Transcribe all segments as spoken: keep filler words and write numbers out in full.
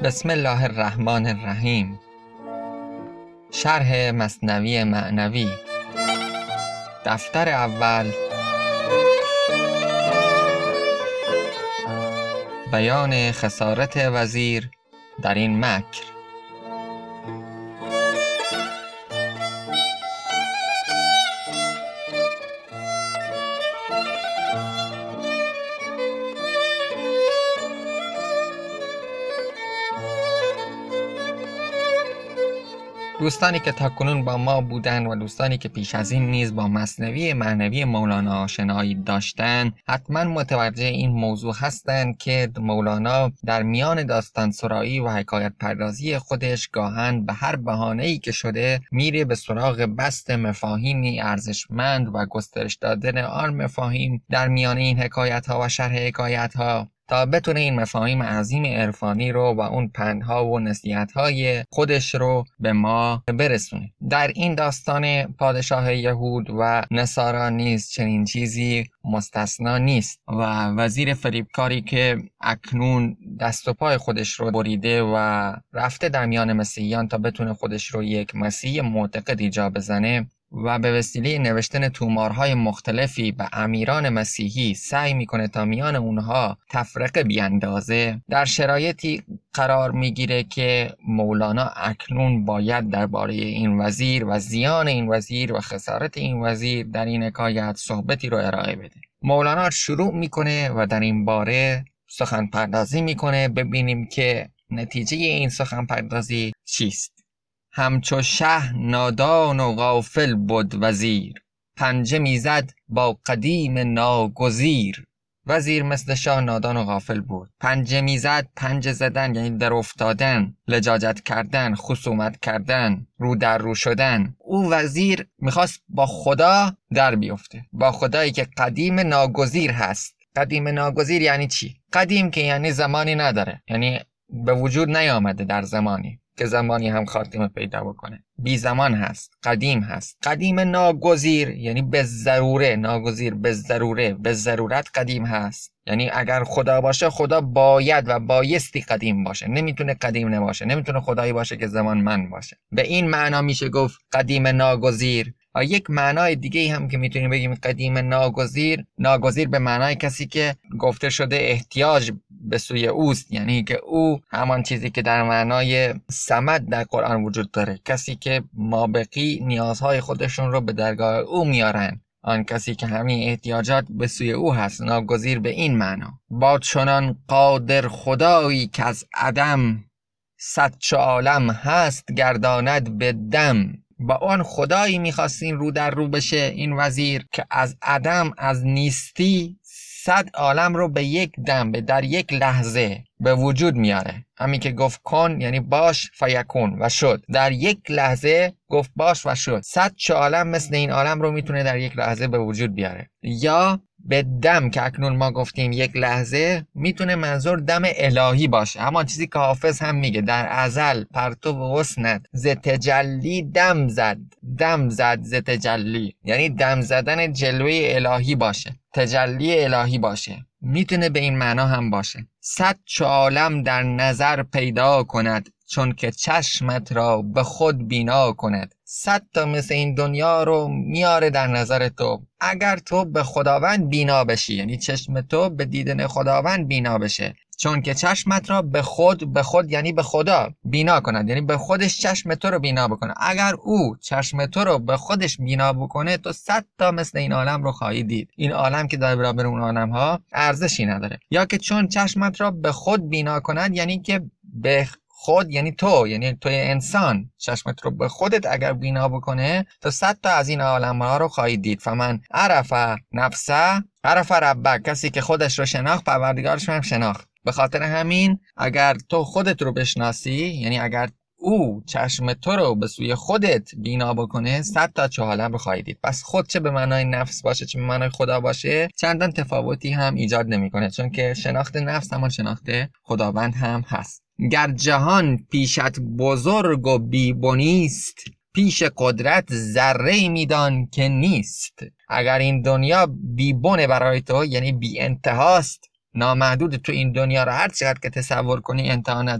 بسم الله الرحمن الرحیم. شرح مثنوی معنوی، دفتر اول، بیان خسارت وزیر در این مکر. دوستانی که تاکنون با ما بودن و دوستانی که پیش از این نیز با مثنوی معنوی مولانا آشنایی داشتن حتما متوجه این موضوع هستند که مولانا در میان داستان سرایی و حکایت پردازی خودش گاهن به هر بهانه‌ای که شده میره به سراغ بسط مفاهیمی ارزشمند و گسترش دادن آن مفاهیم در میان این حکایت ها و شرح حکایت ها تا بتونه این مفاهیم عظیم عرفانی رو و اون پندها و نصیحت‌های خودش رو به ما برسونه. در این داستان پادشاه یهود و نصارا نیز چنین چیزی مستثنا نیست و وزیر فریبکاری که اکنون دست و پای خودش رو بریده و رفته در میان مسیحیان تا بتونه خودش رو یک مسیح معتقدی جا بزنه و به وسیله نوشتن تومارهای مختلفی به امیران مسیحی سعی میکنه تا میان اونها تفرقه بیاندازه، در شرایطی قرار میگیره که مولانا اکنون باید درباره این وزیر و زیان این وزیر و خسارت این وزیر در این حکایت صحبتی رو ارائه بده. مولانا شروع میکنه و در این باره سخن پردازی میکنه. ببینیم که نتیجه این سخن پردازی چیست. همچو شه نادان و غافل بود وزیر، پنجه میزد با قدیم ناگزیر. وزیر مثل شاه نادان و غافل بود. پنجه میزد، پنجه زدن یعنی در افتادن، لجاجت کردن، خصومت کردن، رو در رو شدن. او وزیر میخواست با خدا در بیفته، با خدایی که قدیم ناگزیر هست. قدیم ناگزیر یعنی چی؟ قدیم که یعنی زمانی نداره، یعنی به وجود نیامده در زمانی که زمانی هم خاتمه پیدا بکنه. بی زمان هست، قدیم هست. قدیم ناگزیر یعنی به ضروره، ناگزیر به ضروره، به ضرورت قدیم هست. یعنی اگر خدا باشه خدا باید و بایستی قدیم باشه، نمیتونه قدیم نباشه، نمیتونه خدایی باشه که زمان من باشه. به این معنا میشه گفت قدیم ناگزیر. و یک معنای دیگه هم که میتونیم بگیم قدیم ناگزیر، ناگزیر به معنای کسی که گفته شده احتیاج به سوی اوست، یعنی که او همان چیزی که در معنای صمد در قرآن وجود داره، کسی که مابقی نیازهای خودشون رو به درگاه او میارن، آن کسی که همین احتیاجات به سوی او هست. ناگزیر به این معنا. با چنان قادر خدایی که از عدم صد چو عالم هست گرداند به دم. با آن خدایی میخواستین رو در رو بشه این وزیر که از عدم، از نیستی، صد عالم رو به یک دم، به در یک لحظه به وجود میاره. همین که گفت کن یعنی باش فیکون و شد. در یک لحظه گفت باش و شد. صد چو عالم مثل این عالم رو میتونه در یک لحظه به وجود بیاره. یا به دم که اکنون ما گفتیم یک لحظه، میتونه منظور دم الهی باشه. همان چیزی که حافظ هم میگه در ازل پرتو حسنت ز تجلی دم زد. دم زد ز تجلی یعنی دم زدن جلوه الهی باشه، تجلی الهی باشه. میتونه به این معنا هم باشه. صد چو عالم در نظر پیدا کند، چون که چشمت را به خود بینا کند. صد تا مثل این دنیا رو میاره در نظر تو. اگر تو به خداوند بینا بشی، یعنی چشم تو به دیدن خداوند بینا بشه. چون که چشمت را به خود، به خود یعنی به خدا بینا کند، یعنی به خودش چشم تو رو بینا بکنه. اگر او چشم تو رو به خودش بینا بکنه، تو صد تا مثل این عالم رو خواهی دید. این عالم که در برابر اون عالم ها ارزشی نداره. یا که چون چشمت را به خود بینا کند یعنی که به خود یعنی تو، یعنی توی انسان چشمت رو به خودت اگر بینا بکنه، تو صد تا از این عالم ها رو خواهی دید. فمن عرف نفسه عرف ربه، کسی که خودش رو شناخت پروردگارش هم شناخت. به خاطر همین اگر تو خودت رو بشناسی، یعنی اگر او چشم تو رو به سوی خودت بینا بکنه، صد تا چه عالم رو خواهی دید. پس خود چه به معنای نفس باشه چه به معنای خدا باشه چندان تفاوتی هم ایجاد نمیکنه، چون که شناخت نفس همان شناخت خداوند هم هست. گر جهان پیشت بزرگ و بیبنیست، پیش قدرت ذره میدان که نیست. اگر این دنیا بیبونه برای تو، یعنی بی انتهاست، نامحدود، تو این دنیا رو هر چقدر که تصور کنی انتها نداره،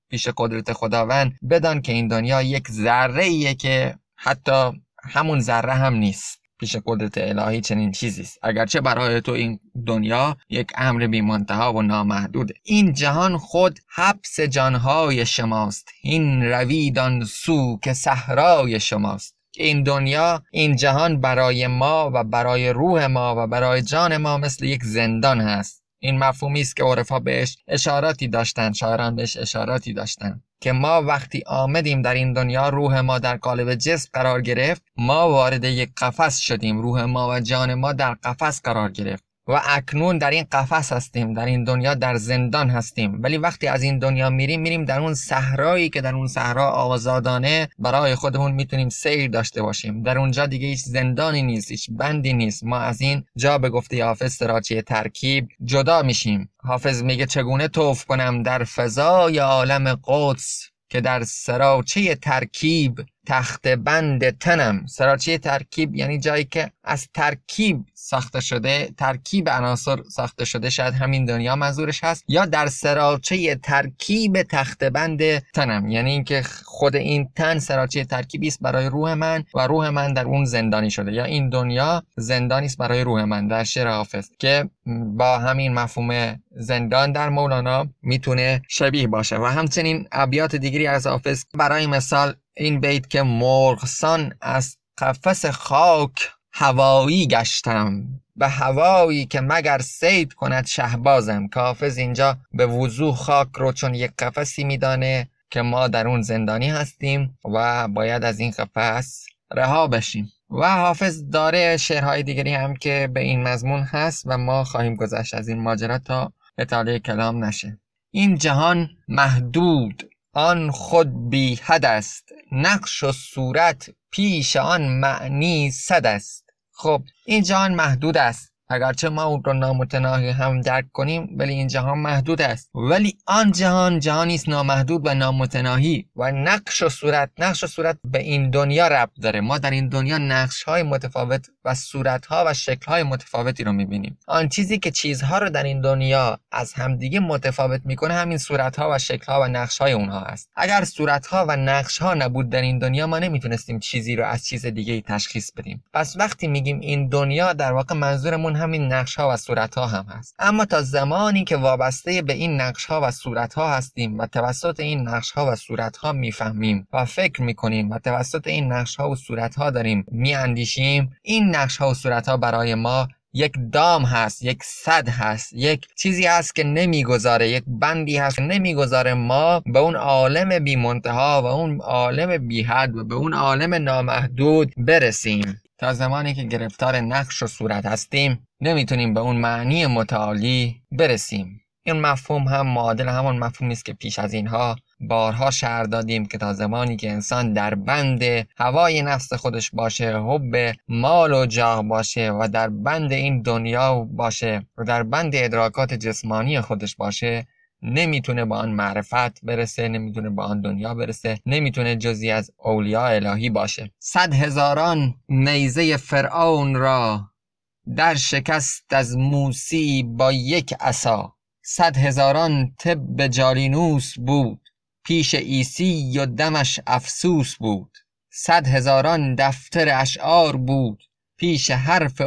پیش قدرت خداوند، بدان که این دنیا یک ذره ایه که حتی همون ذره هم نیست. پیش قدرت الهی چنین چیزی است. اگرچه برای تو این دنیا یک امر بی منتها و نامحدوده. این جهان خود حبس جانهای شماست، این رویدان سو که صحرای شماست. این دنیا، این جهان برای ما و برای روح ما و برای جان ما مثل یک زندان هست. این مفهومی است که عرفا بهش اشاراتی داشتن، شاعران بهش اشاراتی داشتن که ما وقتی آمدیم در این دنیا، روح ما در قالب جسم قرار گرفت، ما وارد یک قفس شدیم، روح ما و جان ما در قفس قرار گرفت و اکنون در این قفس هستیم، در این دنیا در زندان هستیم. ولی وقتی از این دنیا میریم میریم در اون صحرایی که در اون صحرا آزادانه برای خودمون میتونیم سیر داشته باشیم. در اونجا دیگه هیچ زندانی نیست، هیچ بندی نیست. ما از این جا به گفته حافظ سراچی ترکیب جدا میشیم. حافظ میگه چگونه طوف کنم در فضای عالم قدس، که در سراچه ترکیب تخت بند تنم. سراچه ترکیب یعنی جایی که از ترکیب ساخته شده، ترکیب عناصر ساخته شده، شاید همین دنیا منظورش هست، یا در سراچه ترکیب تخت بند تنم، یعنی اینکه خود این تن سراچه ترکیبی است برای روح من و روح من در اون زندانی شده، یا این دنیا زندانی است برای روح من. در شعر حافظ که با همین مفهوم زندان در مولانا میتونه شبیه باشه. و همچنین ابیات دیگری از حافظ، برای مثال این بیت که مرغسان از قفس خاک هوایی گشتم، به هوایی که مگر صید کند شهبازم. که حافظ اینجا به وضوح خاک رو چون یک قفسی میدانه که ما در اون زندانی هستیم و باید از این قفس رها بشیم. و حافظ داره شعرهای دیگری هم که به این مضمون هست و ما خواهیم گذشت از این ماجرا تا اطاله کلام نشه. این جهان محدود آن خود بی حد است، نقش و صورت پیش آن معنی صد است. خب این جهان محدود است، اگرچه ما اون رو نامتناهی هم درک کنیم، ولی این جهان محدود است. ولی آن جهان جهانی است نامحدود و نامتناهی. و نقش و صورت، نقش و صورت به این دنیا ربط داره. ما در این دنیا نقش های متفاوت و صورت ها و شکل های متفاوتی رو میبینیم. آن چیزی که چیزها رو در این دنیا از همدیگه متفاوت میکنه همین صورت ها و شکل ها و نقش های اونها است. اگر صورت ها و نقش ها نبود در این دنیا، ما نمیتونستیم چیزی رو از چیز دیگه تشخیص بدیم. پس وقتی میگیم این دنیا، در واقع منظورمون همین نقش ها و صورت ها هم هست. اما تا زمانی که وابسته به این نقش ها و صورت ها هستیم و توسط این نقش ها و صورت ها میفهمیم و فکر میکنیم و توسط این نقش ها و صورت ها داریم میاندیشیم، این نقش ها و صورت ها برای ما یک دام هست، یک سد هست، یک چیزی هست که نمیگذاره، یک بندی هست که نمیگذاره ما به اون عالم بی منتها و اون عالم بی حد و به اون عالم نامحدود برسیم. تا زمانی که گرفتار نقش و صورت هستیم نمیتونیم به اون معنی متعالی برسیم. این مفهوم هم معادل همون مفهومی است که پیش از اینها بارها شرح دادیم که تا زمانی که انسان در بند هوای نفس خودش باشه، حب مال و جاه باشه و در بند این دنیا باشه و در بند ادراکات جسمانی خودش باشه، نمیتونه با آن معرفت برسه، نمیتونه با آن دنیا برسه، نمیتونه جزئی از اولیاء الهی باشه. صد هزاران نیزه فرعون را در شکست از موسی با یک عصا، صد هزاران طب جالینوس بود، پیش عیسی و دمش افسوس بود، صد هزاران دفتر اشعار بود، پیش حرف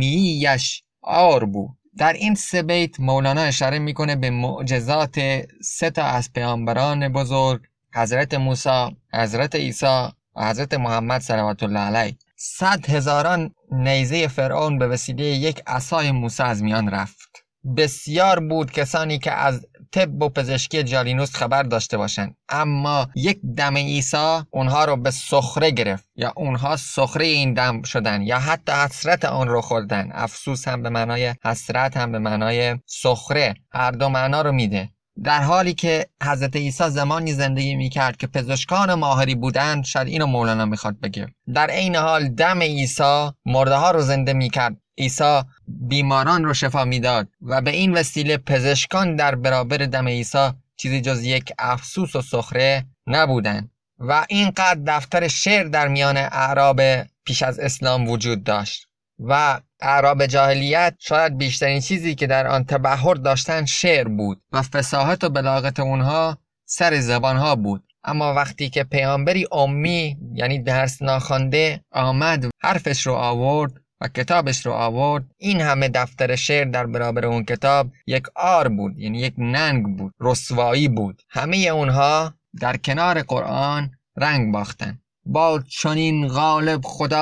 امییش آر بود. در این سه بیت مولانا اشاره میکنه به معجزات سه تا از پیامبران بزرگ، حضرت موسی، حضرت عیسی و حضرت محمد صلوات الله علیه. صد هزاران نیزه فرعون به وسیله یک عصای موسی از میان رفت. بسیار بود کسانی که از طب و پزشکی جالینوس خبر داشته باشند، اما یک دم عیسی اونها رو به سخره گرفت، یا اونها سخره این دم شدن، یا حتی حسرت آن رو خوردن. افسوس هم به معنای حسرت هم به معنای سخره، هر دو معنا رو میده. در حالی که حضرت عیسی زمانی زندگی میکرد که پزشکان ماهری بودند، شاید اینو مولانا میخواد بگه. در این حال دم عیسی مرده ها رو زنده میکرد، عیسی بیماران رو شفا میداد و به این وسیله پزشکان در برابر دم عیسی چیزی جز یک افسوس و سخره نبودند. و اینقدر دفتر شعر در میان اعراب پیش از اسلام وجود داشت و اعراب جاهلیت شاید بیشترین چیزی که در آن تبحر داشتن شعر بود و فصاحت و بلاغت اونها سر زبانها بود. اما وقتی که پیامبری امی یعنی درس ناخوانده آمد حرفش رو آورد و کتابش رو آورد، این همه دفتر شعر در برابر اون کتاب یک عار بود، یعنی یک ننگ بود، رسوایی بود. همه اونها در کنار قرآن رنگ باختن. با چنین غالب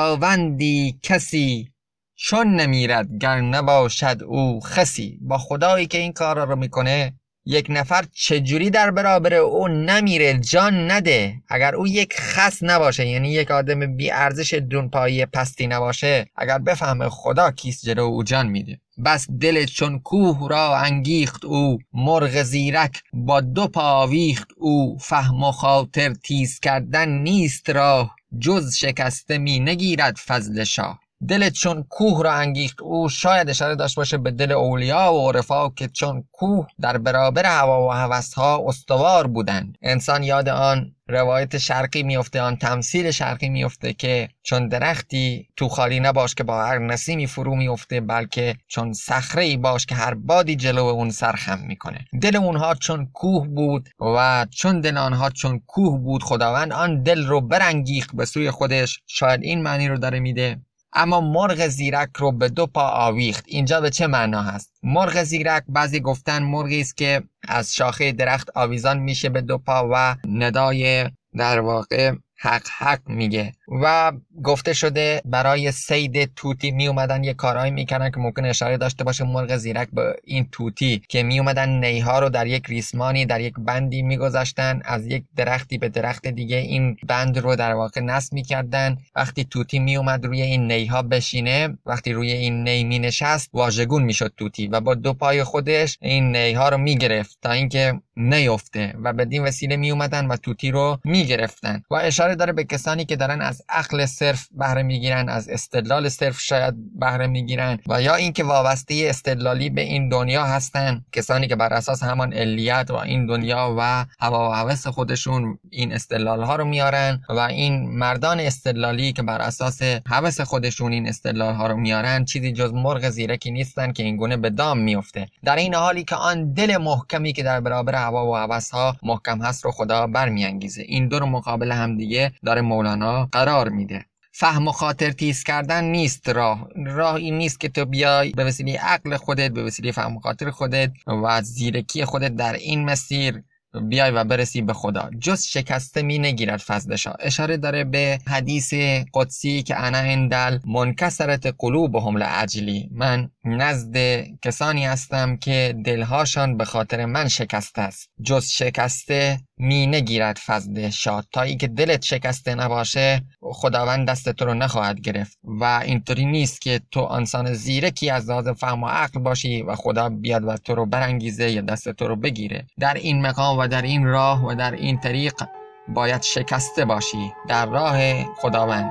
خداوندی کسی، چون نمیرد گر نباشد او خسی. با خدایی که این کارا رو میکنه یک نفر چجوری در برابر او نمیره، جان نده؟ اگر او یک خس نباشه، یعنی یک آدم بی ارزش دونپایی پستی نباشه، اگر بفهمه خدا کیست جلو او جان میده. بس دل چون کوه را انگیخت او، مرغ زیرک با دو پا آویخت او. فهم و خاطر تیز کردن نیست راه، جز شکسته می نگیرد فضل شاه. دل چون کوه را انگیخت او شاید اشاره داشت باشه به دل اولیا و عرفا که چون کوه در برابر هوا و هوس‌ها استوار بودند. انسان یاد آن روایت شرقی میفته، آن تمثیل شرقی میفته که چون درختی تو خالی نباش که با هر نسیمی فرو میفته، بلکه چون صخره‌ای باش که هر بادی جلو اون سرخم میکنه. دل اونها چون کوه بود و چون دل آنها چون کوه بود خداوند آن دل رو برانگیخت به سوی خودش. شاید این معنی رو داره میده. اما مرغ زیرک رو به دو پا آویخت، اینجا به چه معنا هست؟ مرغ زیرک بعضی گفتن مرغی است که از شاخه درخت آویزان میشه به دو پا و ندای در واقع حق حق میگه و گفته شده برای صید توتی می اومدن یه کارهایی میکنن که ممکن اشاره داشته باشه مرغ زیرک به این توتی، که می اومدن نیها رو در یک ریسمانی در یک بندی میگذاشتن، از یک درختی به درخت دیگه این بند رو در واقع نصب میکردن. وقتی توتی می اومد روی این نیها بشینه، وقتی روی این نی می نشست واژگون میشد توتی و با دو پای خودش این نیها رو میگرفت تا اینکه نیفته و بدین وسیله می اومدن و توتی رو میگرفتن. و اشاره داره به کسانی که دارن از عقل صرف بهره میگیرن، از استدلال صرف شاید بهره میگیرن و یا اینکه وابسته استدلالی به این دنیا هستن، کسانی که بر اساس همان علیت و این دنیا و هوا و هوس خودشون این استدلال ها رو میارن و این مردان استدلالی که بر اساس هوس خودشون این استدلال ها رو میارن چیزی جز مرغ زیرکی نیستن که این گونه به دام میفته. در این حالی که آن دل محکمی که در برابر هوا و هوس ها محکم هست رو خدا برمیانگیزه. این دو رو مقابل هم دیگه داره مولانا قرار میده. فهم و خاطر تیز کردن نیست راه. راه این نیست که تو بیای به وسیله عقل خودت، به وسیله فهم و خاطر خودت و زیرکی خودت در این مسیر بیای و برسی به خدا، جز شکسته می نگیرد فضلشا. اشاره داره به حدیث قدسی که انا اندل منکسرت قلوبهم لاجلی، من نزد کسانی هستم که دلهاشان به خاطر من شکسته است، جز شکسته می نگیرد فضل شاد. تا ای که دلت شکسته نباشه خداوند دست تو رو نخواهد گرفت و اینطوری نیست که تو انسان زیرکی از لحاظ فهم و عقل باشی و خدا بیاد و تو رو برانگیزه یا دست تو رو بگیره. در این مقام و در این راه و در این طریق باید شکسته باشی در راه خداوند.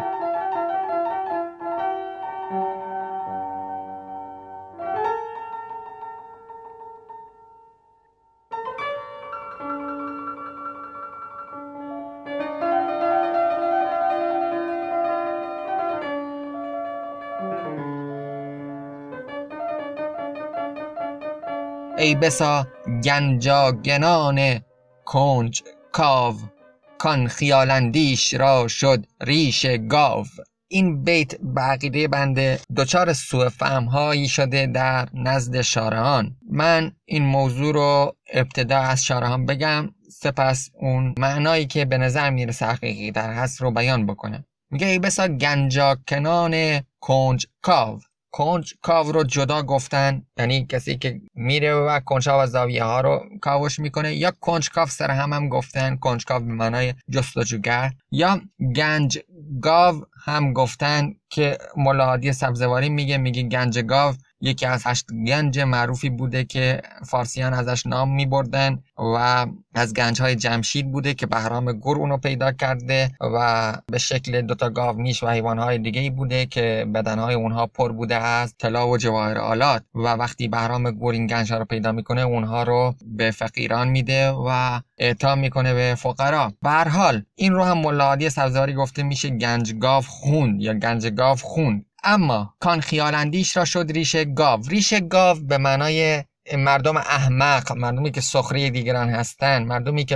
ای بسا گنجاگنان کنج کاو، کان خیالندیش را شد ریش گاو. این بیت به عقیده بنده دچار سوء فهم هایی شده در نزد شارحان. من این موضوع رو ابتدا از شارحان بگم، سپس اون معنایی که به نظر میرسه حقیقی در هست رو بیان بکنم. میگه ای بسا گنجاکنان کنج کاو. کنج کاو رو جدا گفتن، یعنی کسی که میره و کنجکاو و زاویه ها رو کاوش میکنه، یا کنجکاو سر هم هم گفتن، کنجکاو به معنای جستجوگر، یا گنج گاو هم گفتن که ملا هادی سبزواری میگه میگه گنج گاو یکی از هشت گنج معروفی بوده که فارسیان ازش نام میبردن و از گنج‌های جمشید بوده که بهرام گر اونو پیدا کرده و به شکل دوتا گاومیش و حیوانهای دیگه‌ای بوده که بدنهای اونها پر بوده از طلا و جواهر آلات و وقتی بهرام گر این گنج‌ها رو پیدا میکنه اونها رو به فقیران میده و اعطا میکنه به فقرا. به هر حال این رو هم ملا هادی سبزواری گفته میشه گنج گاو خون یا گنج گاو خون. اما کان خیالاندیش را شد ریش گاو. ریش گاو به معنای مردم احمق، مردمی که سخره دیگران هستن، مردمی که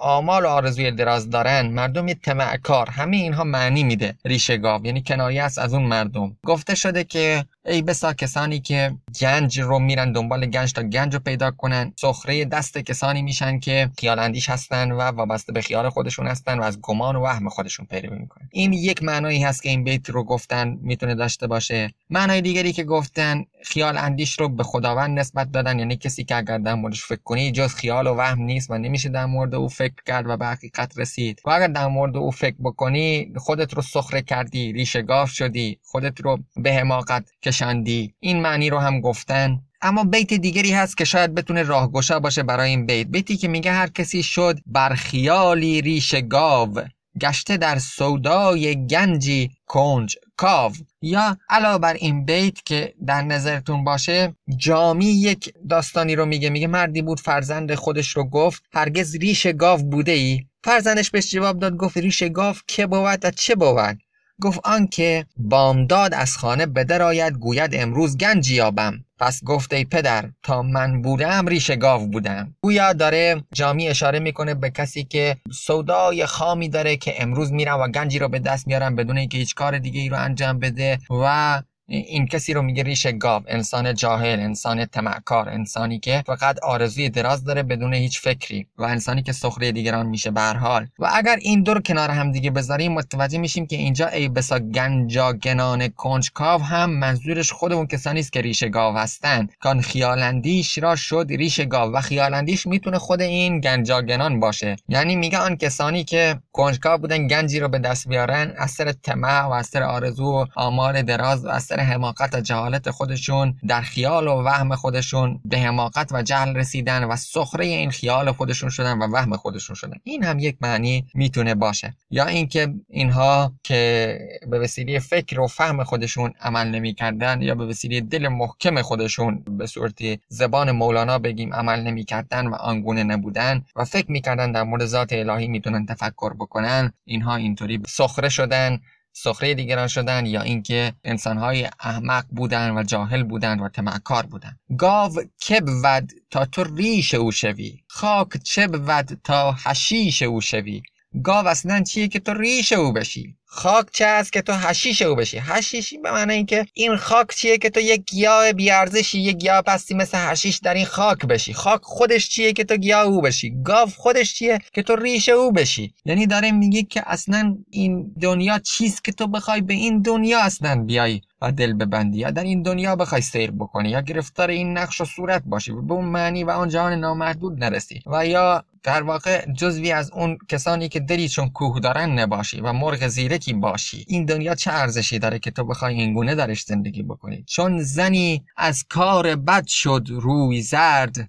آمال و آرزوی دراز دارن، مردم طمعکار، همه اینها معنی میده ریشه گاو، یعنی کنایه است از اون مردم. گفته شده که ای بسا کسانی که گنج رو میرن دنبال گنج تا گنج رو پیدا کنن، سخره دست کسانی میشن که خیال اندیش هستن و وابسته به خیال خودشون هستن و از گمان و وهم خودشون پیروی میکنن. این یک معنایی هست که این بیت رو گفتن میتونه داشته باشه. معنای دیگری که گفتن خیال اندیش رو به خداوند نسبت دادن، یعنی کسی که اگر در موردش فکر کنی جز خیال و وهم نیست و نمیشه در مورد او فکر کرد و به حقیقت رسید. و اگر در مورد او فکر بکنی خودت رو سخره کردی، ریشه گاو شدی، خودت رو به حماقت کشاندی. این معنی رو هم گفتن. اما بیت دیگری هست که شاید بتونه راهگشا باشه برای این بیت، بیتی که میگه هر کسی شد بر خیالی ریشه گاو، گشته در سودای گنجی کنج کاو. یا علاوه بر این بیت که در نظرتون باشه، جامی یک داستانی رو میگه، میگه مردی بود فرزند خودش رو گفت هرگز ریش گاو بوده ای؟ فرزندش بهش جواب داد، گفت ریش گاو که بود و چه بود؟ گفت آن که بامداد از خانه بدر آید، گوید امروز گنج یابم. پس گفت ای پدر تا من بودم ریش گاو بودم. گویا داره جامی اشاره میکنه به کسی که سودای خامی داره که امروز میرن و گنجی رو به دست میارن بدون اینکه هیچ کار دیگه ای رو انجام بده، و این کسی رو میگه ریش گاو، انسان جاهل، انسان طمعکار، انسانی که فقط آرزوی دراز داره بدون هیچ فکری و انسانی که سخره دیگران میشه به هر حال. و اگر این دو رو کنار هم دیگه بذاریم متوجه میشیم که اینجا ای بسا گنجاگنان کنجکاو هم منظورش خودمون کسانی است که ریش گاو هستن. کان خیالندیش را شد ریش گاو، و خیالندیش میتونه خود این گنجاگنان باشه، یعنی میگه آن کسانی که کنجکاو بودن گنجی رو به دست بیارن از سر طمع و از سر آرزو و آمال دراز و از سر حماقت و جهالت خودشون در خیال و وهم خودشون به حماقت و جهل رسیدن و سخره این خیال خودشون شدن و وهم خودشون شدن. این هم یک معنی میتونه باشه. یا اینکه اینها که به وسیله فکر و فهم خودشون عمل نمی‌کردن، یا به وسیله دل محکم خودشون به صورت زبان مولانا بگیم عمل نمی‌کردن و آنگونه نبودن و فکر می‌کردن در مورد ذات الهی میتونن تفکر بکنن، اینها اینطوری سخره شدن، سخره دیگران شدن، یا اینکه انسان‌های احمق بودن و جاهل بودن و طمعکار بودن. گاو که بود تا تو ریش او شوی، خاک چه بود تا حشیش او شوی. گاو اصلا چیه که تو ریش او بشی؟ خاک چه است که تو حشیش او بشی؟ حشیشی به معنی این که این خاک چیه که تو یک گیاه بیارزشی، یک گیاه پستی مثل حشیش در این خاک بشی. خاک خودش چیه که تو گیاه او بشی؟ گاو خودش چیه که تو ریش او بشی؟ یعنی داره میگه که اصلا این دنیا چیست که تو بخوای به این دنیا اصلا بیای و دل ببندی، یا در این دنیا بخوای سیر بکنی، یا گرفتار این نقش و صورت باشی و به اون معنی و اون جهان نامحدود نرسی، و یا در واقع جزوی از اون کسانی که دلی چون کوه دارن نباشی و مرغ زیرکی باشی. این دنیا چه ارزشی داره که تو بخوای این گونه درش زندگی بکنی؟ چون زنی از کار بد شد روی زرد،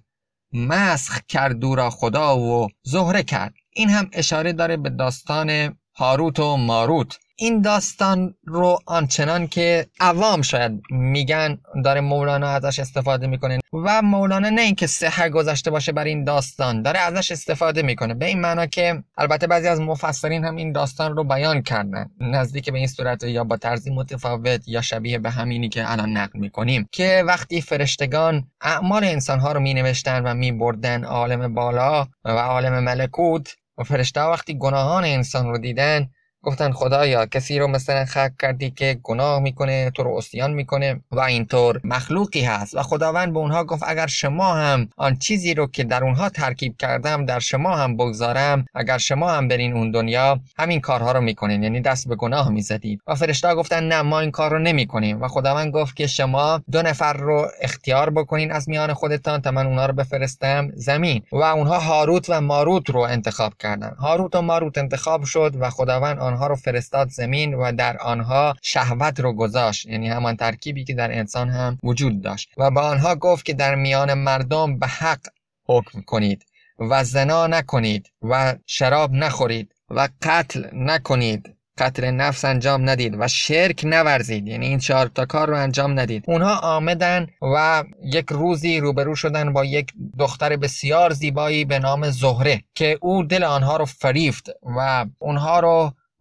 مسخ کرد او را خدا و زهره کرد. این هم اشاره داره به داستان هاروت و ماروت. این داستان رو آنچنان که عوام شاید میگن داره مولانا ازش استفاده میکنه، و مولانا نه اینکه سحر گذاشته باشه بر این داستان، داره ازش استفاده میکنه به این معنا که البته بعضی از مفسرین هم این داستان رو بیان کردن نزدیک به این صورت یا با طرزی متفاوت یا شبیه به همینی که الان نقل میکنیم، که وقتی فرشتگان اعمال انسانها رو مینوشتن و میبردن عالم بالا و عالم ملکوت، و فرشته‌ها وقتی گناهان انسان رو دیدن گفتن خدایا کسی رو مثلا خلق کردی که گناه میکنه، تو رو عصیان میکنه و اینطور مخلوقی هست، و خداوند به اونها گفت اگر شما هم آن چیزی رو که در اونها ترکیب کردم در شما هم بگذارم، اگر شما هم برین اون دنیا همین کارها رو میکنین، یعنی دست به گناه میزدید. و فرشته‌ها گفتن نه ما این کار رو نمیکنیم، و خداوند گفت که شما دو نفر رو اختیار بکنین از میان خودتان تا من اونها رو بفرستم زمین. و اونها هاروت و ماروت رو انتخاب کردن. هاروت و ماروت انتخاب شد و خداوند آنها رو فرستاد زمین و در آنها شهوت رو گذاشت، یعنی همان ترکیبی که در انسان هم وجود داشت، و به آنها گفت که در میان مردم به حق حکم کنید و زنا نکنید و شراب نخورید و قتل نکنید، قتل نفس انجام ندید و شرک نورزید، یعنی این چهار تا کار رو انجام ندید. اونها آمدن و یک روزی روبرو شدن با یک دختر بسیار زیبایی به نام زهره که او دل آنها رو فریفت و اونها رو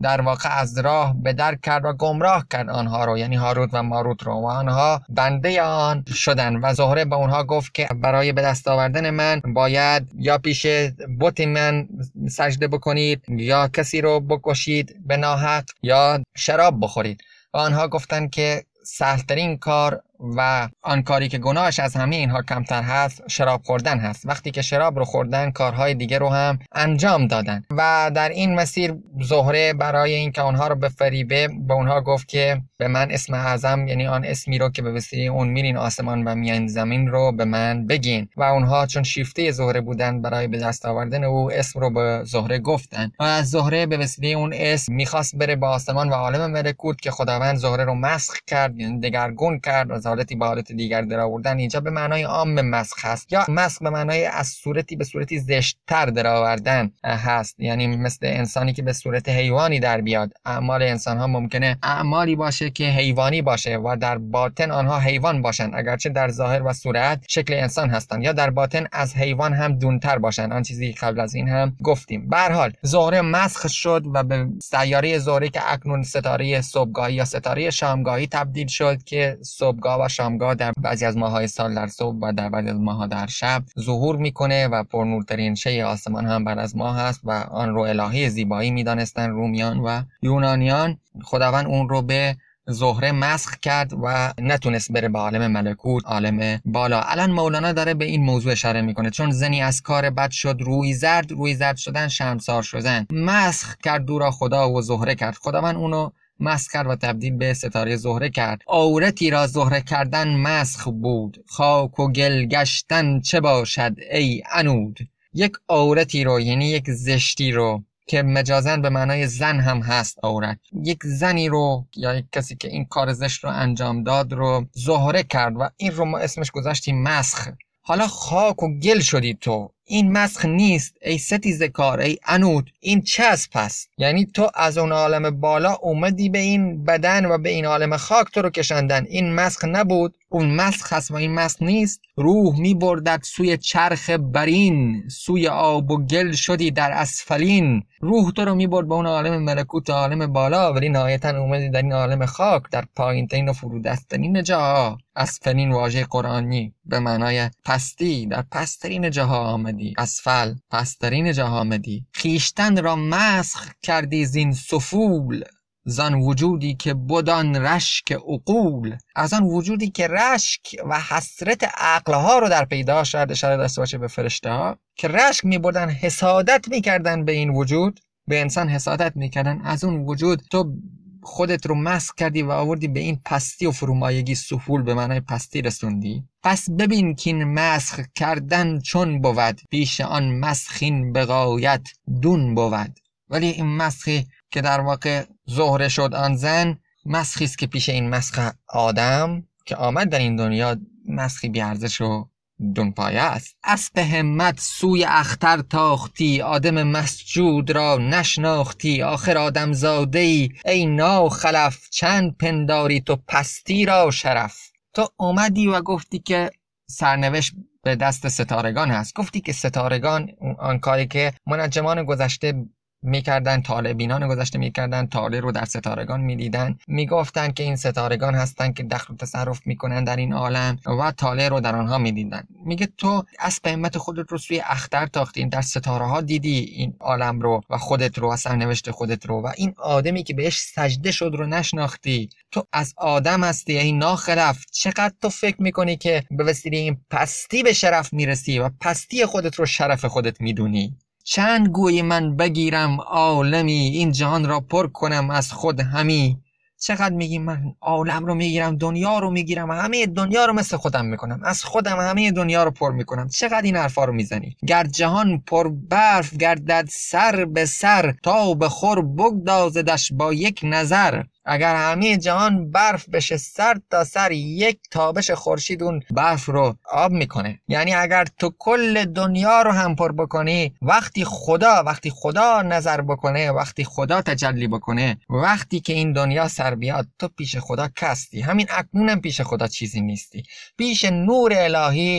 در واقع از راه به در کرد و گمراه کرد آنها رو، یعنی هاروت و ماروت رو، و آنها بنده آن شدن. و زهره به اونها گفت که برای به دست آوردن من باید یا پیش بت من سجده بکنید، یا کسی رو بکشید به ناحق، یا شراب بخورید. و آنها گفتند که سهل‌ترین کار و آن کاری که گناهش از همه اینها کمتر هست شراب خوردن هست. وقتی که شراب رو خوردن کارهای دیگه رو هم انجام دادن. و در این مسیر زهره برای اینکه اونها رو بفریبه به اونها گفت که به من اسم اعظم، یعنی آن اسمی رو که به وسیله اون میرین آسمان و میان زمین رو به من بگین. و اونها چون شیفته زهره بودن برای به دست آوردن او اسم رو به زهره گفتن. و از زهره به وسیله اون اسم میخواست بره به آسمان و عالم ملکوت که خداوند زهره رو مسخ کرد، یعنی دگرگون کرد و حالتی به حالت دیگر در آوردن. اینجا به معنای عام مسخ هست، یا مسخ به معنای از صورتی به صورتی زشت‌تر در آوردن هست، یعنی مثل انسانی که به صورت حیوانی در بیاد. اعمال انسان ها ممکنه اعمالی باشه که حیوانی باشه و در باطن آنها حیوان باشن، اگرچه در ظاهر و صورت شکل انسان هستن، یا در باطن از حیوان هم دونتر باشن، آن چیزی قبل از این هم گفتیم. به هر حال زهره مسخ شد و به سیاره زهره که اکنون ستاره صبحگاهی یا ستاره شامگاهی تبدیل شد، که صبحگاه و شامگاه در بعضی از ماه‌های سال در صبح و در بعضی از ماه‌ها در شب ظهور میکنه و پرنورترین شی آسمان هم بعد از ماه هست و آن رو الهه زیبایی میدانستن رومیان و یونانیان. خداوند اون رو به زهره مسخ کرد و نتونست بره به عالم ملکوت، عالم بالا. الان مولانا داره به این موضوع اشاره میکنه، چون زنی از کار بد شد روی زرد، روی زرد شدن شرمسار شدن. مسخ کرد دورا خدا و زهره کرد. خداوند اونو مسخ کرد و تبدیل به ستاره زهره کرد. عورتی را زهره کردن مسخ بود، خاک و گل گشتن چه باشد ای عنود. یک عورتی رو، یعنی یک زشتی رو که مجازاً به معنای زن هم هست عورت، یک زنی رو یا یک کسی که این کار زشت رو انجام داد رو زهره کرد و این رو ما اسمش گذاشتیم مسخ. حالا خاک و گل شدی تو، این مسخ نیست ای ستیز کار ای عنود. این چسب پس، یعنی تو از اون عالم بالا اومدی به این بدن و به این عالم خاک تو رو کشاندن. این مسخ نبود، اون مسخ هست و این مسخ نیست. روح می بردد سوی چرخ برین، سوی آب و گل شدی در اسفلین. روح تو رو می برد به اون عالم ملکوت، عالم بالا، ولی نهایتا اومدی در این عالم خاک، در پایین ترین و فرودستترین جاها. اسفلین واژه قرآنی به معنای پستی، در پسترین جاها آمدی. اسفل پسترین جاها آمدی. خیشتن را مسخ کردی زین سفول، زان وجودی که بدان رشک عقول. از آن وجودی که رشک و حسرت عقلها رو در پیدا، شاید اشاره داشته باشه به فرشته ها که رشک می بردن، حسادت می کردن به این وجود، به انسان حسادت می کردن. از اون وجود تو خودت رو مسخ کردی و آوردی به این پستی و فرومایگی، سفول به معنای پستی رسوندی. پس ببین که این مسخ کردن چون بود، پیش آن مسخین بغایت دون بود. ولی این مسخی که در واقع زهره شد آن زن، مسخی است که پیش این مسخ آدم که آمد در این دنیا مسخی بی ارزش و دون پایه است. اسب همت سوی اختر تاختی، آدم مسجود را نشناختی. آخر آدم زاده‌ای ای ناخلف، چند پنداری تو پستی را شرف. تو اومدی و گفتی که سرنوشت به دست ستارگان هست. گفتی که ستارگان آن کاری که منجمان گذشته میکردن، طالبینان گذشته میکردن، طالع رو در ستارگان میدیدن، میگفتن که این ستارگان هستن که دخل و تصرف میکنن در این عالم و طالع رو در آنها میدیدن. میگه تو اسب همت خودت رو سوی اختر تاختی، در ستاره ها دیدی این عالم رو و خودت رو و سرنوشت خودت رو، و این آدمی که بهش سجده شد رو نشناختی. تو از آدم هستی ای ناخلف. چقدر تو فکر میکنی که به وسیله این پستی به شرف میرسی و پستی خودت رو شرف خودت میدونی. چند گوی من بگیرم عالمی، این جهان را پر کنم از خود همی. چقدر میگی من عالم رو میگیرم، دنیا رو میگیرم، همه دنیا رو مثل خودم میکنم، از خودم همه دنیا رو پر میکنم. چقدر این حرفا رو میزنی؟ گر جهان پر برف گردد سر به سر، تا به خور بگدازدش با یک نظر. اگر همه جهان برف بشه سر تا سر، یک تابش خورشید اون برف رو آب میکنه. یعنی اگر تو کل دنیا رو هم پر بکنی، وقتی خدا وقتی خدا نظر بکنه، وقتی خدا تجلی بکنه، وقتی که این دنیا سر بیاد، تو پیش خدا کستی. همین اکنونم پیش خدا چیزی نیستی. پیش نور الهی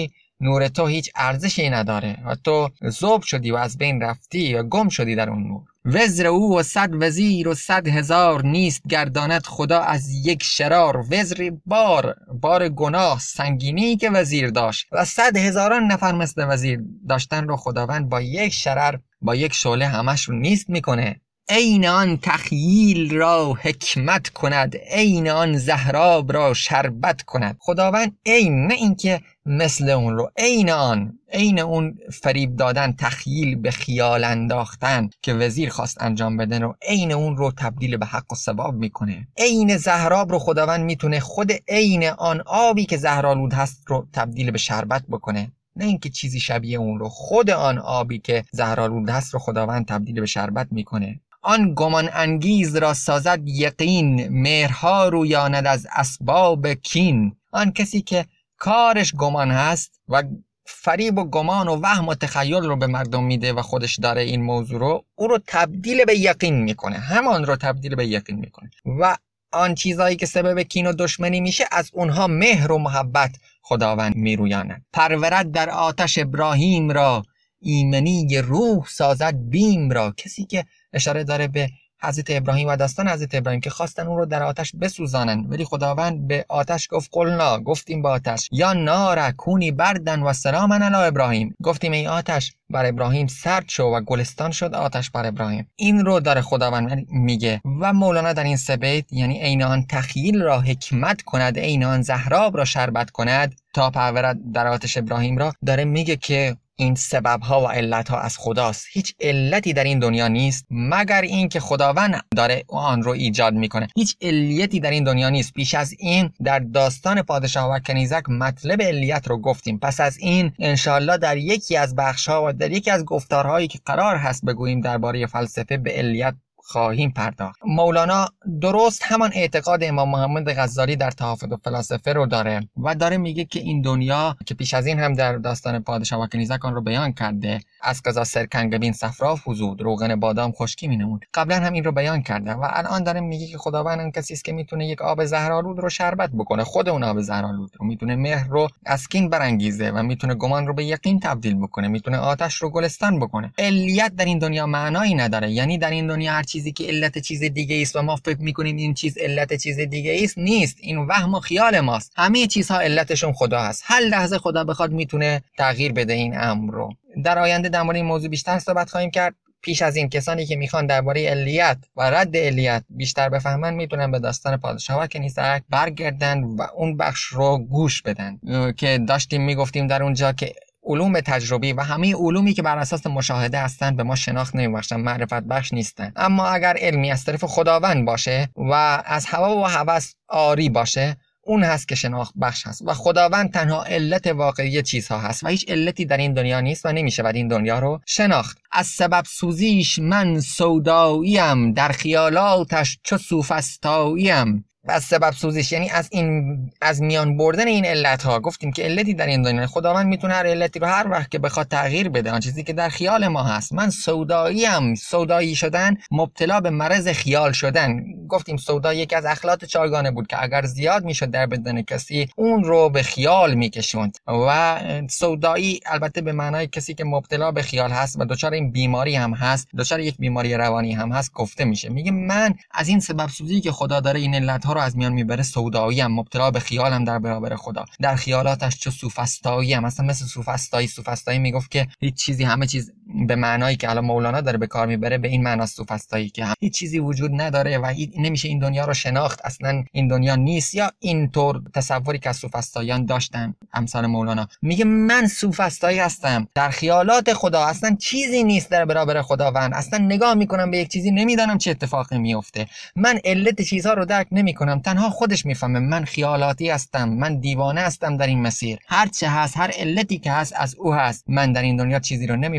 نور تو هیچ ارزشی نداره و تو ذوب شدی و از بین رفتی و گم شدی در اون نور. وزر او و صد وزیر و صد هزار، نیست گرداند خدا از یک شرار. وزر بار بار گناه سنگینی که وزیر داشت و صد هزاران نفر مثل وزیر داشتن رو خداوند با یک شرر با یک شعله همش رو نیست میکنه. عین آن تخییل را حکمت کند، عین آن زهراب را شربت کند. خداوند عین، نه اینکه مثل اون رو، عین آن، عین اون فریب دادن، تخییل به خیال انداختن که وزیر خواست انجام بده رو، عین اون رو تبدیل به حق و ثواب میکنه. عین زهراب رو خداوند میتونه خود عین آن آبی که زهرآلود هست رو تبدیل به شربت بکنه، نه اینکه چیزی شبیه اون رو. خود آن آبی که زهرآلود هست رو خداوند تبدیل به شربت میکنه. آن گمان انگیز را سازد یقین، مهرها رویاند از اسباب کین. آن کسی که کارش گمان هست و فریب و گمان و وهم و تخیل رو به مردم میده و خودش داره این موضوع رو، او رو تبدیل به یقین میکنه، همان رو تبدیل به یقین میکنه. و آن چیزایی که سبب کین و دشمنی میشه، از اونها مهر و محبت خداوند میرویاند. پرورد در آتش ابراهیم را، ایمنی روح سازد بیم را. کسی که اشاره داره به حضرت ابراهیم و داستان حضرت ابراهیم که خواستن اون رو در آتش بسوزانن، ولی خداوند به آتش گفت قلنا، گفتیم با آتش یا نار کونی بردن و سلاما علی ابراهیم، گفتیم ای آتش بر ابراهیم سرد شو و گلستان شد آتش بر ابراهیم. این رو داره خداوند میگه. و مولانا در این سه بیت، یعنی عین آن تخییل را حکمت کند، عین آن زهراب را شربت کند، تا پرورد در آتش ابراهیم را، داره میگه که این سبب ها و علت ها از خداست. هیچ علتی در این دنیا نیست مگر این که خداوند داره آن رو ایجاد میکنه. هیچ علیتی در این دنیا نیست. پیش از این در داستان پادشاه و کنیزک مطلب علیت رو گفتیم. پس از این انشالله در یکی از بخش ها و در یکی از گفتارهایی که قرار هست بگوییم درباره فلسفه به علیت خواهیم پرداخت. مولانا درست همان اعتقاد امام محمد غزالی در تحافظ و فلاسفه رو داره و داره میگه که این دنیا که پیش از این هم در داستان پادشاه و کنیزک آن رو بیان کرده، از قضا سرکنگبین صفرا فزود، روغن بادام خشکی مینمود، قبلا هم این رو بیان کرده و الان داره میگه که خداوند اون کسی است که میتونه یک آب زهرآلود رو شربت بکنه، خود اون آب زهرآلود رو میتونه مهر رو از کین برانگیزه و میتونه گمان رو به یقین تبدیل بکنه، میتونه آتش رو گلستان بکنه. علیت در این دنیا معنایی نداره، یعنی در این دنیا هر چیزی که علت چیز دیگه است و ما فکر میکنیم این چیز علت چیز دیگه است، نیست. این وهم و خیال ماست. همه چیزها علتشون خدا هست. هر لحظه خدا بخواد میتونه تغییر بده این امر رو. در آینده در مورد این موضوع بیشتر صحبت خواهیم کرد. پیش از این کسانی که میخوان درباره علیت و رد علیت بیشتر بفهمن میتونن به داستان پادشاه و کنیزک برگردن و اون بخش رو گوش بدن که داشتیم میگفتیم در اونجا که علوم تجربی و همه علومی که بر اساس مشاهده هستند به ما شناخت نمیبخشن، معرفت بخش نیستن. اما اگر علمی از طرف خداوند باشه و از هوا و هوس آری باشه، اون هست که شناخت بخش هست و خداوند تنها علت واقعی چیزها هست و هیچ علتی در این دنیا نیست و نمیشه بعد این دنیا رو شناخت. از سبب سوزیش من سوداییم، در خیالاتش چو سوفسطاییم. از سبب سوزش یعنی از این از میان بردن این علت ها. گفتیم که علتی در این دنیا خداوند میتونه هر علتی رو هر وقت که بخواد تغییر بده، آن چیزی که در خیال ما هست. من سوداییم، سودایی شدن، مبتلا به مرض خیال شدن. گفتیم سودا یکی از اخلاط چارگانه بود که اگر زیاد میشد در بدن کسی اون رو به خیال میکشوند و سودایی البته به معنای کسی که مبتلا به خیال هست و دچار این بیماری هم هست، دچار یک بیماری روانی هم هست گفته میشه. میگه من از این سبب سوزی که خدا داره این علت رو از میان میبره سوداییم، مبتلا به خیالم در برابر خدا، در خیالاتش چو سوفسطاییم. مثلا مثل سوفسطایی. سوفسطایی میگفت که هیچ چیزی، همه چیز به معنایی که الان مولانا داره به کار میبره به این معنا سوفسطایی که هیچ چیزی وجود نداره و نمیشه این دنیا رو شناخت، اصلا این دنیا نیست، یا اینطور تصوری که از سوفسطاییان داشتن امثال مولانا. میگه من سوفسطایی هستم، در خیالات خدا اصلا چیزی نیست در برابر خداوند، اصلا نگاه میکنم به یک چیزی نمیدانم چه اتفاقی میفته، من علت چیزها رو درک نمیکنم، تنها خودش میفهمه. من خیالاتی هستم، من دیوانه هستم در این مسیر، هر چه هست، هر علتی که هست از او هست، من در این دنیا چیزی رو نمیفهمم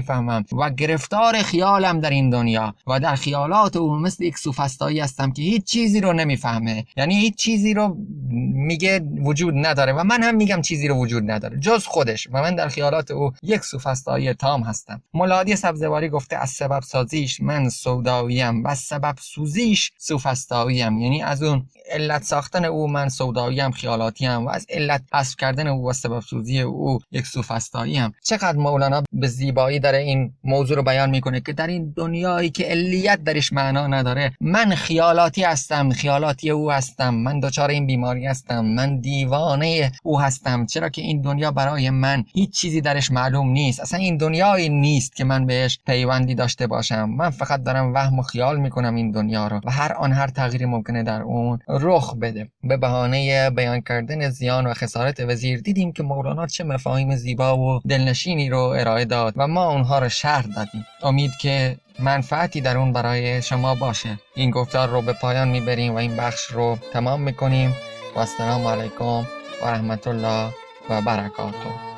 هستم و گرفتار خیالم در این دنیا و در خیالات او مثل یک سوفسطایی هستم که هیچ چیزی رو نمیفهمه، یعنی هیچ چیزی رو میگه وجود نداره و من هم میگم چیزی رو وجود نداره جز خودش و من در خیالات او یک سوفسطایی تام هستم. مولا هادی سبزواری گفته از سبب سازیش من سوداییم و از سبب سوزیش سوفسطاییم، یعنی از اون علت ساختن او من سوداییم، خیالاتیم و از علت حذف کردن او و سبب سوزی او یک سوفسطاییم. چقدر مولانا به زیبایی داره این موضوع رو بیان میکنه که در این دنیایی که علیت درش معنا نداره من خیالاتی هستم، خیالاتی او هستم، من دچار این بیماری هستم، من دیوانه او هستم، چرا که این دنیا برای من هیچ چیزی درش معلوم نیست، اصلا این دنیایی نیست که من بهش پیوندی داشته باشم، من فقط دارم وهم و خیال میکنم این دنیا رو و هر آن هر تغییری ممکنه در اون رخ بده. به بهانه بیان کردن زیان و خسارت وزیر دیدیم که مولانا چه مفاهیم زیبا و دلنشینی رو ارائه داد و ما اونها رو شرح دادیم. امید که منفعتی در اون برای شما باشه. این گفتار رو به پایان میبریم و این بخش رو تمام میکنیم و السلام علیکم و رحمت الله و برکاته.